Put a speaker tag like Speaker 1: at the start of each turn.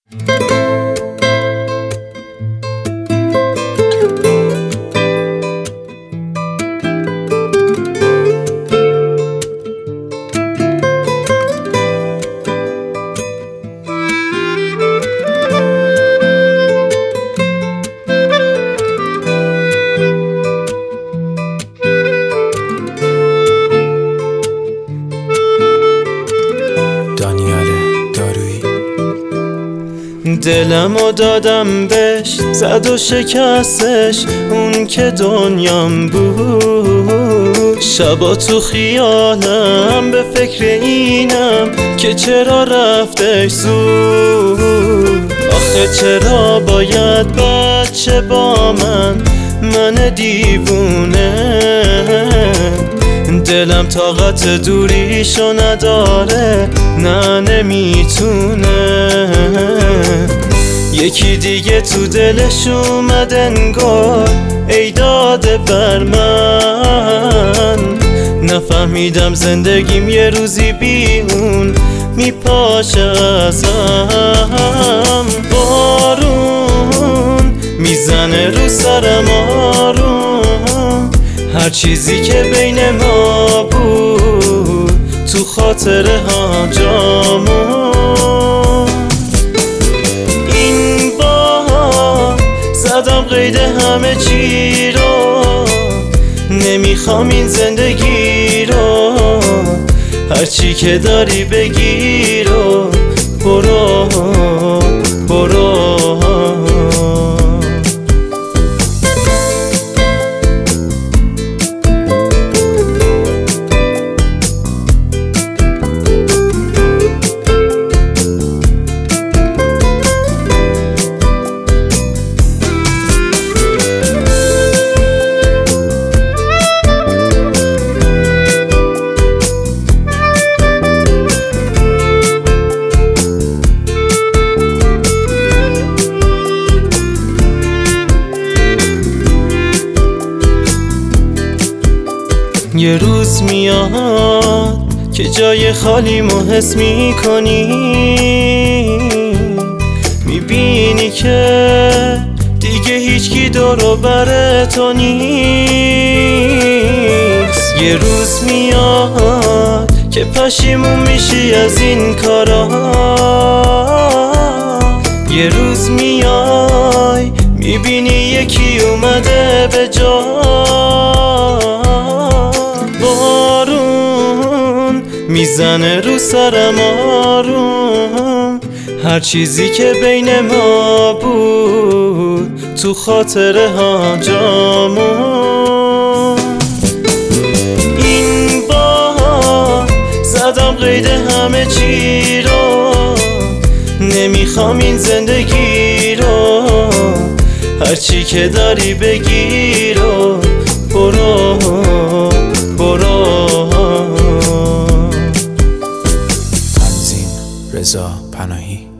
Speaker 1: دلمو دادم بهش، زد و شکستش اون که دنیام بود. شبا تو خیالم به فکر اینم که چرا رفتش زود. آخه چرا باید بچه با من دیوونه. دلم طاقت دوریشو نداره، نه نمیتونه. یکی دیگه تو دلش اومد انگار ای داده بر من. نفهمیدم زندگیم یه روزی بی اون میپاشه ازم. بارون میزنه رو سرم آروم، هر چیزی که بین ما بود تو خاطره ها جامون. این بار زدم قید همه چی رو، نمیخوام این زندگی رو. هرچی که داری بگیر و برو برو. یه روز میاد که جای خالیمو حس میکنی، میبینی که دیگه هیچکی دور و بر تو نیست. یه روز میاد که پشیمون میشی از این کارا. یه روز میای میبینی یکی اومده به جا. بارون میزنه رو سرم آروم، هر چیزی که بین ما بود تو خاطره ها جامون. این بار زدم قید همه چی رو، نمیخوام این زندگی رو. هرچی که داری بگیر و برو برو.
Speaker 2: تنظیم رضا پناهی.